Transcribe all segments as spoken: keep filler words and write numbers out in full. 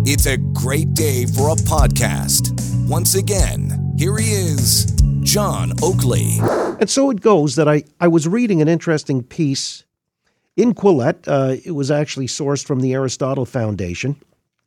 It's a great day for a podcast. Once again, here he is, John Oakley. And so it goes that I, I was reading an interesting piece in Quillette. Uh, it was actually sourced from the Aristotle Foundation,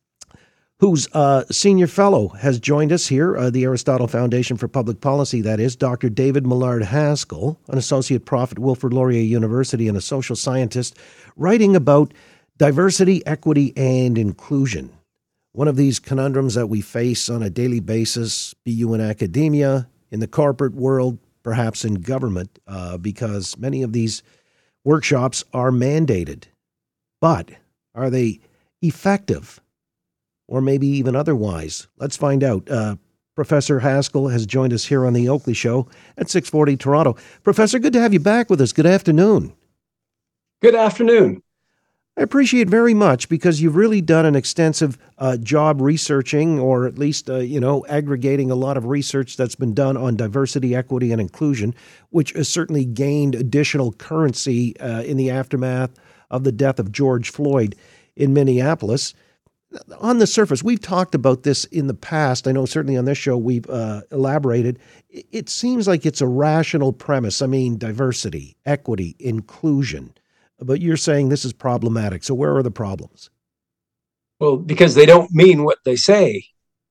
whose uh, senior fellow has joined us here, uh, the Aristotle Foundation for Public Policy, that is, Doctor David Millard Haskell, an associate prof at Wilfrid Laurier University and a social scientist, writing about diversity, equity, and inclusion. One of these conundrums that we face on a daily basis, be you in academia, in the corporate world, perhaps in government, uh, because many of these workshops are mandated. But are they effective? Or maybe even otherwise? Let's find out. Uh, Professor Haskell has joined us here on the Oakley Show at six forty Toronto. Professor, good to have you back with us. Good afternoon. Good afternoon. I appreciate very much because you've really done an extensive uh, job researching, or at least, uh, you know, aggregating a lot of research that's been done on diversity, equity, and inclusion, which has certainly gained additional currency uh, in the aftermath of the death of George Floyd in Minneapolis. On the surface, we've talked about this in the past. I know certainly on this show we've uh, elaborated. It seems like it's a rational premise. I mean, diversity, equity, inclusion. But you're saying this is problematic. So where are the problems? Well, because they don't mean what they say.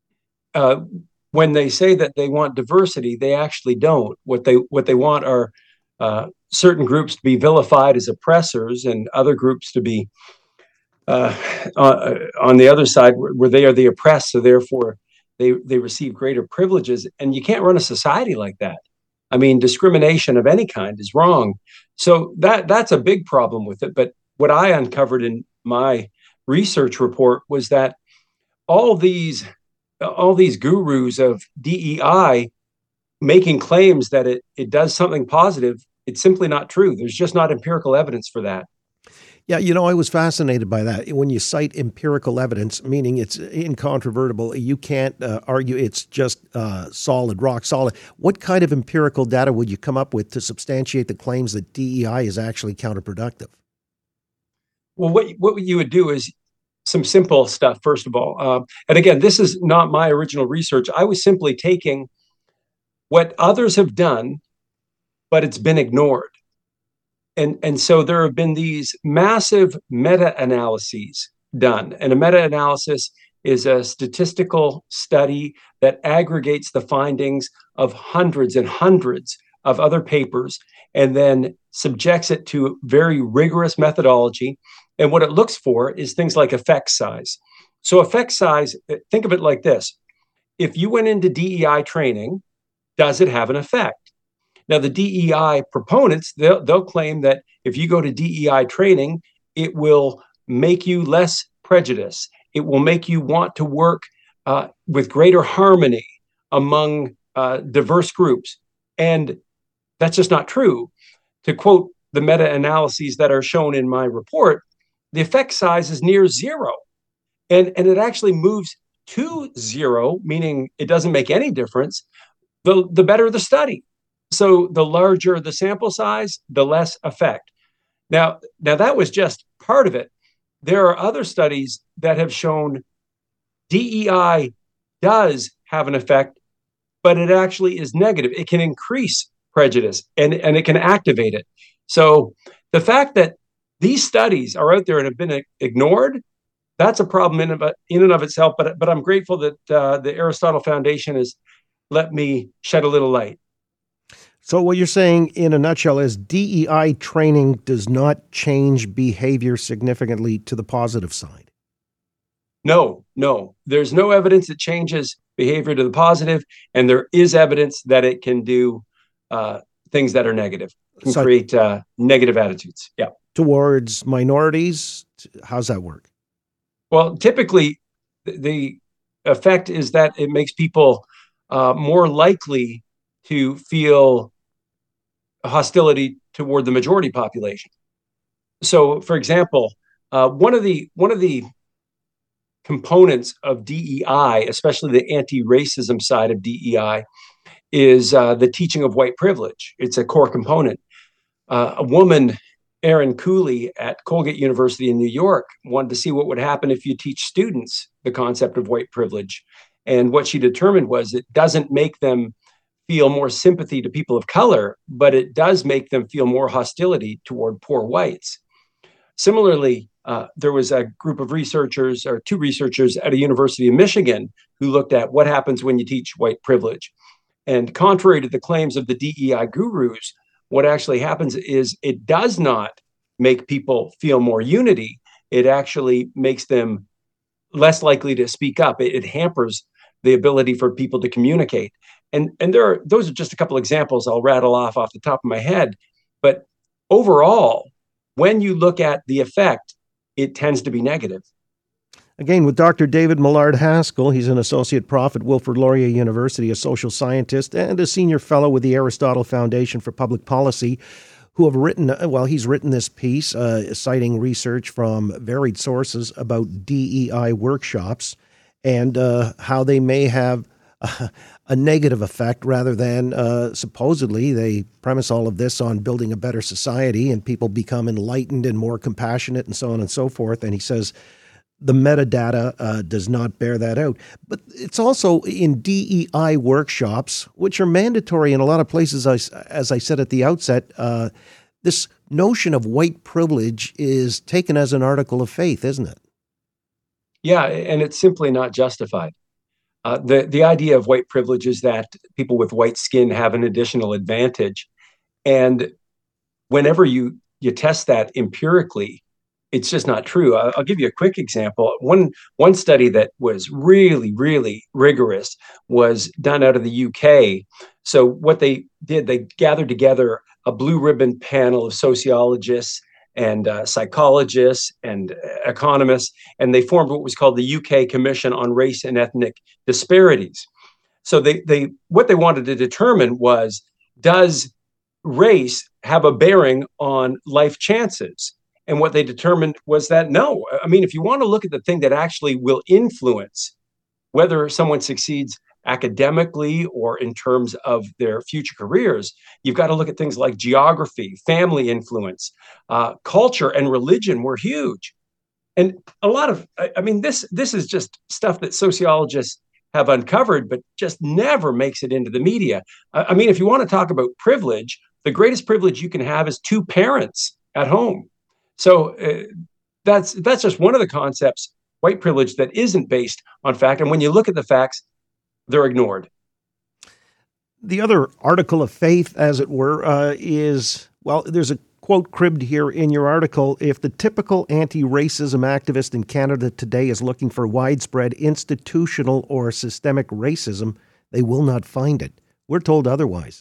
Uh, when they say that they want diversity, they actually don't. What they what they want are uh, certain groups to be vilified as oppressors and other groups to be Uh, uh, on the other side, where, where they are the oppressed, so therefore they they receive greater privileges. And you can't run a society like that. I mean, discrimination of any kind is wrong. So that that's a big problem with it. But what I uncovered in my research report was that all these all these gurus of D E I making claims that it it does something positive, it's simply not true. There's just not empirical evidence for that. Yeah, you know, I was fascinated by that. When you cite empirical evidence, meaning it's incontrovertible, you can't uh, argue it's just uh, solid, rock solid. What kind of empirical data would you come up with to substantiate the claims that D E I is actually counterproductive? Well, what, what you would do is some simple stuff, first of all. Um, and again, this is not my original research. I was simply taking what others have done, but it's been ignored. And, and so there have been these massive meta-analyses done. And a meta-analysis is a statistical study that aggregates the findings of hundreds and hundreds of other papers and then subjects it to very rigorous methodology. And what it looks for is things like effect size. So effect size, think of it like this. If you went into D E I training, does it have an effect? Now, the D E I proponents, they'll, they'll claim that if you go to D E I training, it will make you less prejudiced. It will make you want to work uh, with greater harmony among uh, diverse groups. And that's just not true. To quote the meta-analyses that are shown in my report, the effect size is near zero. And, and it actually moves to zero, meaning it doesn't make any difference, the, the better the study. So the larger the sample size, the less effect. Now, now that was just part of it. There are other studies that have shown D E I does have an effect, but it actually is negative. It can increase prejudice and, and it can activate it. So the fact that these studies are out there and have been ignored, that's a problem in, in and of itself. But, but I'm grateful that uh, the Aristotle Foundation has let me shed a little light. So what you're saying in a nutshell is D E I training does not change behavior significantly to the positive side. No, no. There's no evidence it changes behavior to the positive, and there is evidence that it can do uh, things that are negative, can so, create uh, negative attitudes. Yeah. Towards minorities, how's that work? Well, typically the effect is that it makes people uh, more likely to feel hostility toward the majority population. So, for example, uh, one of the one of the components of D E I, especially the anti-racism side of D E I, is uh, the teaching of white privilege. It's a core component. Uh, a woman Erin Cooley at Colgate University in New York wanted to see what would happen if you teach students the concept of white privilege. And what she determined was it doesn't make them feel more sympathy to people of color, but it does make them feel more hostility toward poor whites. Similarly, uh, there was a group of researchers, or two researchers at a university in Michigan, who looked at what happens when you teach white privilege. And contrary to the claims of the D E I gurus, what actually happens is it does not make people feel more unity. It actually makes them less likely to speak up. It, it hampers the ability for people to communicate. And, and there are, those are just a couple examples I'll rattle off off the top of my head. But overall, when you look at the effect, it tends to be negative. Again, with Doctor David Millard Haskell, he's an associate prof at Wilfrid Laurier University, a social scientist, and a senior fellow with the Aristotle Foundation for Public Policy, who have written, well, he's written this piece uh, citing research from varied sources about D E I workshops and uh, how they may have a, a negative effect rather than uh, supposedly they premise all of this on building a better society and people become enlightened and more compassionate and so on and so forth. And he says the metadata uh, does not bear that out. But it's also in D E I workshops, which are mandatory in a lot of places, as, as I said at the outset, uh, this notion of white privilege is taken as an article of faith, isn't it? Yeah, and it's simply not justified. Uh, the, the idea of white privilege is that people with white skin have an additional advantage. And whenever you, you test that empirically, it's just not true. I'll, I'll give you a quick example. One, one study that was really, really rigorous was done out of the U K. So what they did, they gathered together a blue ribbon panel of sociologists and uh, psychologists and economists, and they formed what was called the U K Commission on Race and Ethnic Disparities. So they, they what they wanted to determine was, does race have a bearing on life chances? And what they determined was that no. I mean, if you want to look at the thing that actually will influence whether someone succeeds academically or in terms of their future careers, you've got to look at things like geography, family influence, uh, culture, and religion were huge. And a lot of, I mean, this this is just stuff that sociologists have uncovered, but just never makes it into the media. I mean, if you want to talk about privilege, the greatest privilege you can have is two parents at home. So uh, that's that's just one of the concepts, white privilege, that isn't based on fact. And when you look at the facts, they're ignored. The other article of faith, as it were, uh, is, well, there's a quote cribbed here in your article: if the typical anti-racism activist in Canada today is looking for widespread institutional or systemic racism, they will not find it. We're told otherwise.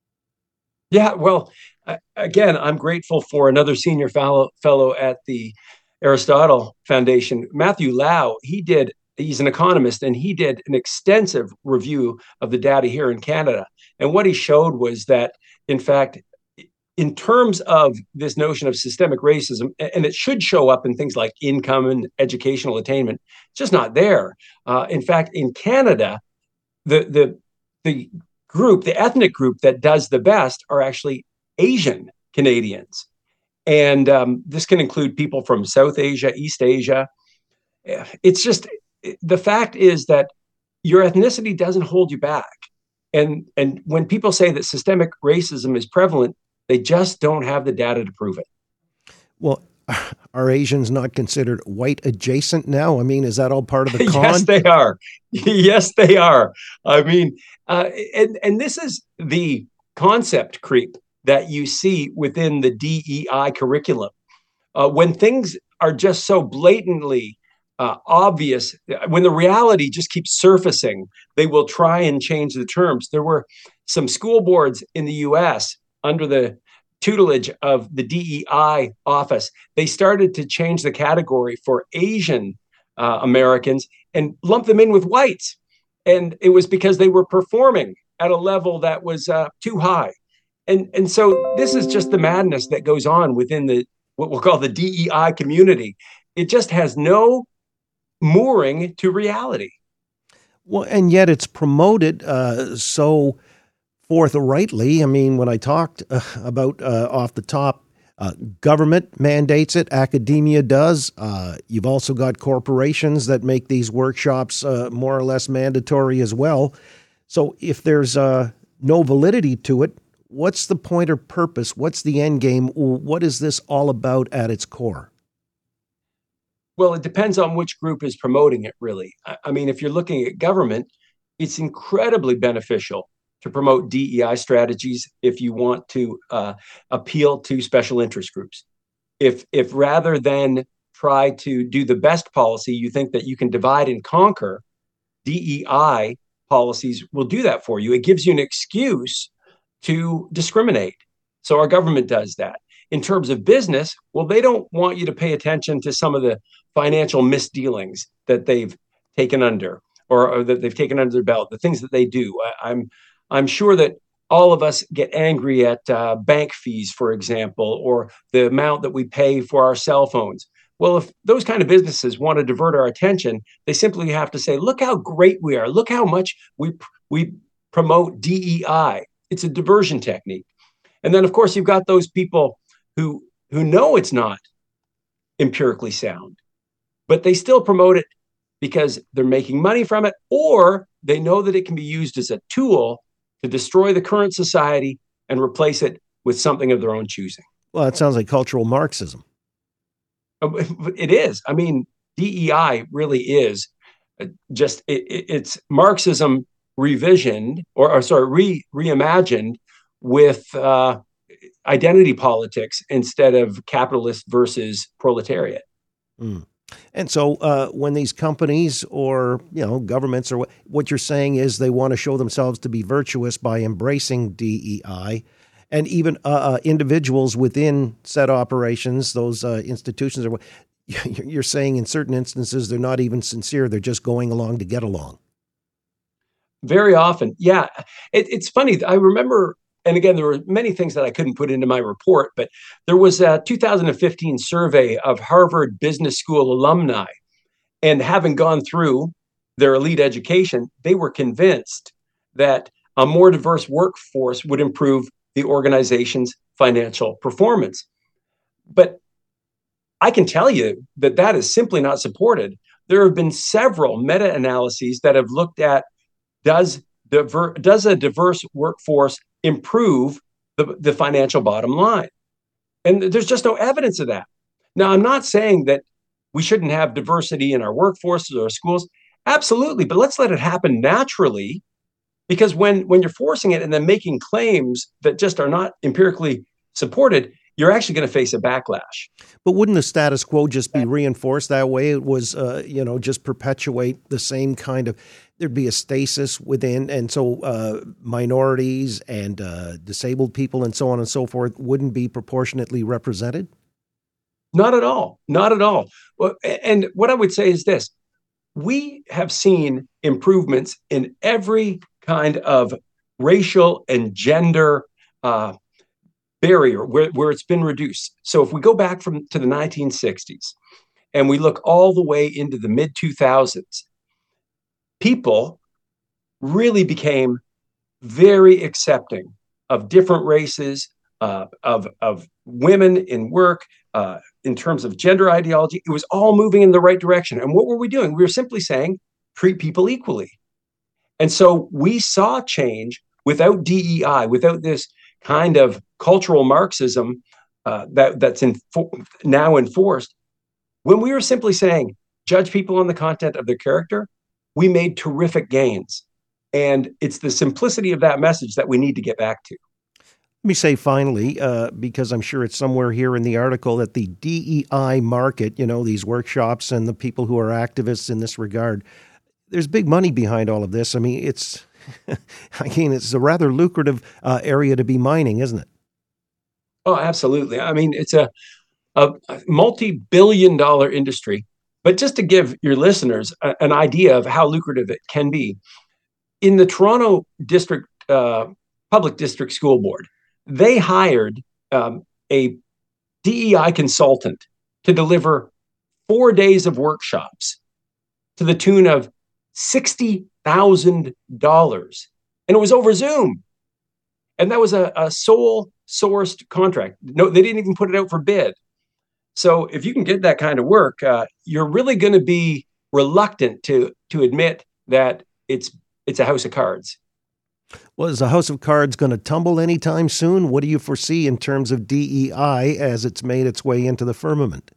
Yeah, well, again, I'm grateful for another senior fellow, fellow at the Aristotle Foundation, Matthew Lau. He did, he's an economist, and he did an extensive review of the data here in Canada. And what he showed was that, in fact, in terms of this notion of systemic racism, and it should show up in things like income and educational attainment, it's just not there. Uh, in fact, in Canada, the the the group, the ethnic group that does the best are actually Asian Canadians. And um, this can include people from South Asia, East Asia. It's just, the fact is that your ethnicity doesn't hold you back. And, and when people say that systemic racism is prevalent, they just don't have the data to prove it. Well, are Asians not considered white adjacent now? I mean, is that all part of the con? Yes, they are. Yes, they are. I mean, uh, and, and this is the concept creep that you see within the D E I curriculum. Uh, when things are just so blatantly uh, obvious, when the reality just keeps surfacing, they will try and change the terms. There were some school boards in the U S under the tutelage of the D E I office. They started to change the category for Asian uh, Americans and lump them in with whites. And it was because they were performing at a level that was uh, too high. And, and so this is just the madness that goes on within the what we'll call the D E I community. It just has no mooring to reality. Well, and yet it's promoted uh, so forthrightly. I mean, when I talked uh, about uh, off the top Uh, government mandates it. Academia does. Uh, you've also got corporations that make these workshops uh, more or less mandatory as well. So if there's uh, no validity to it, what's the point or purpose? What's the end game? What is this all about at its core? Well, it depends on which group is promoting it, really. I mean, if you're looking at government, it's incredibly beneficial to promote D E I strategies if you want to uh, appeal to special interest groups. If, if rather than try to do the best policy, you think that you can divide and conquer, D E I policies will do that for you. It gives you an excuse to discriminate. So our government does that. In terms of business, well, they don't want you to pay attention to some of the financial misdealings that they've taken under or, or that they've taken under their belt, the things that they do. I, I'm I'm sure that all of us get angry at uh, bank fees, for example, or the amount that we pay for our cell phones. Well, if those kind of businesses want to divert our attention, they simply have to say, look how great we are. Look how much we we promote D E I. It's a diversion technique. And then, of course, you've got those people who who know it's not empirically sound, but they still promote it because they're making money from it, or they know that it can be used as a tool to destroy the current society and replace it with something of their own choosing. Well, it sounds like cultural Marxism. It is. I mean, D E I really is just, it, it's Marxism revisioned, or, or sorry, re, reimagined with uh, identity politics instead of capitalist versus proletariat. Mm. And so uh, when these companies or, you know, governments or what, what you're saying is they want to show themselves to be virtuous by embracing D E I, and even uh, uh, individuals within said operations, those uh, institutions, or you're saying in certain instances, they're not even sincere. They're just going along to get along. Very often. Yeah. It, it's funny. I remember, and again, there were many things that I couldn't put into my report, but there was a two thousand fifteen survey of Harvard Business School alumni. And having gone through their elite education, they were convinced that a more diverse workforce would improve the organization's financial performance. But I can tell you that that is simply not supported. There have been several meta-analyses that have looked at does, diver, does a diverse workforce improve the, the financial bottom line? And there's just no evidence of that. Now, I'm not saying that we shouldn't have diversity in our workforces or our schools. Absolutely. But let's let it happen naturally, because when, when you're forcing it and then making claims that just are not empirically supported, you're actually going to face a backlash. But wouldn't the status quo just be reinforced that way? It was, uh, you know, just perpetuate the same kind of, there'd be a stasis within. And so uh, minorities and uh, disabled people and so on and so forth wouldn't be proportionately represented? Not at all. Not at all. Well, and what I would say is this. We have seen improvements in every kind of racial and gender uh, barrier where, where it's been reduced. So if we go back from to the nineteen sixties and we look all the way into the mid two thousands, people really became very accepting of different races, uh, of, of women in work, uh, in terms of gender ideology. It was all moving in the right direction. And what were we doing? We were simply saying, treat people equally. And so we saw change without D E I, without this kind of cultural Marxism uh, that, that's in, now enforced. When we were simply saying, judge people on the content of their character, we made terrific gains. And it's the simplicity of that message that we need to get back to. Let me say finally, uh, because I'm sure it's somewhere here in the article, that the D E I market, you know, these workshops and the people who are activists in this regard, there's big money behind all of this. I mean, it's, I mean, it's a rather lucrative uh, area to be mining, isn't it? Oh, absolutely. I mean, it's a, a multi-billion dollar industry. But just to give your listeners a, an idea of how lucrative it can be, in the Toronto District uh, Public District School Board, they hired um, a D E I consultant to deliver four days of workshops to the tune of sixty thousand dollars. And it was over Zoom. And that was a, a sole sourced contract. No, they didn't even put it out for bid. So if you can get that kind of work, uh, you're really going to be reluctant to to admit that it's it's a house of cards. Well, is the house of cards going to tumble anytime soon? What do you foresee in terms of D E I as it's made its way into the firmament?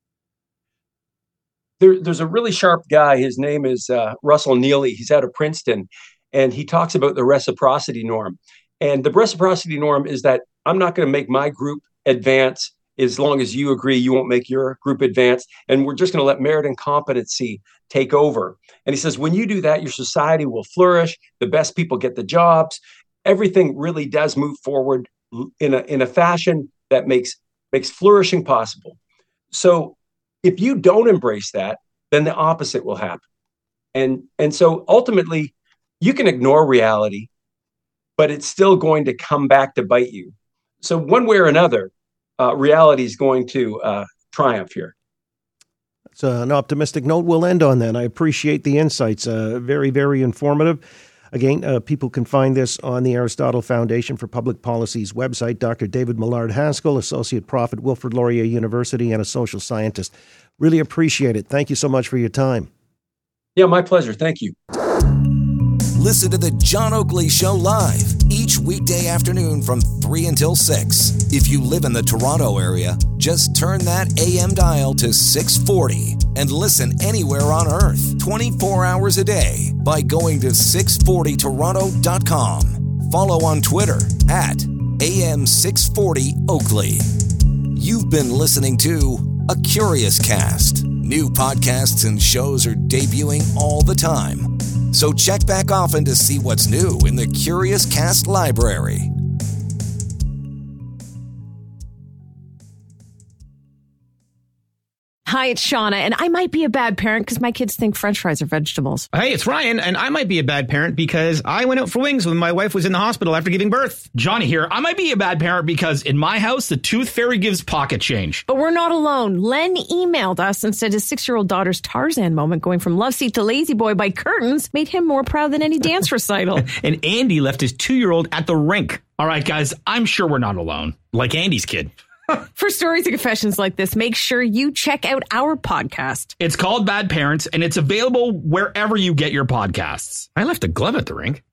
There, there's a really sharp guy. His name is uh, Russell Neely. He's out of Princeton, and he talks about the reciprocity norm. And the reciprocity norm is that I'm not going to make my group advance as long as you agree you won't make your group advance. And we're just going to let merit and competency take over. And he says, when you do that, your society will flourish. The best people get the jobs. Everything really does move forward in a, in a fashion that makes, makes flourishing possible. So if you don't embrace that, then the opposite will happen. And, and so ultimately, you can ignore reality, but it's still going to come back to bite you. So one way or another, uh, reality is going to uh, triumph here. It's an optimistic note. We'll end on that. I appreciate the insights. Uh, very, very informative. Again, uh, people can find this on the Aristotle Foundation for Public Policy's website. Doctor David Millard-Haskell, Associate Prof at Wilfrid Laurier University and a social scientist. Really appreciate it. Thank you so much for your time. Yeah, my pleasure. Thank you. Listen to the John Oakley Show live each weekday afternoon from three until six. If you live in the Toronto area, just turn that A M dial to six forty and listen anywhere on Earth twenty-four hours a day by going to six forty toronto dot com. Follow on Twitter at A M six forty Oakley. You've been listening to A Curious Cast. New podcasts and shows are debuting all the time. So check back often to see what's new in the Curious Cast library. Hi, it's Shauna, and I might be a bad parent because my kids think French fries are vegetables. Hey, it's Ryan, and I might be a bad parent because I went out for wings when my wife was in the hospital after giving birth. Johnny here. I might be a bad parent because in my house, the tooth fairy gives pocket change. But we're not alone. Len emailed us and said his six-year-old daughter's Tarzan moment going from love seat to lazy boy by curtains made him more proud than any dance recital. And Andy left his two-year-old at the rink. All right, guys, I'm sure we're not alone. Like Andy's kid. For stories and confessions like this, make sure you check out our podcast. It's called Bad Parents, and it's available wherever you get your podcasts. I left a glove at the rink.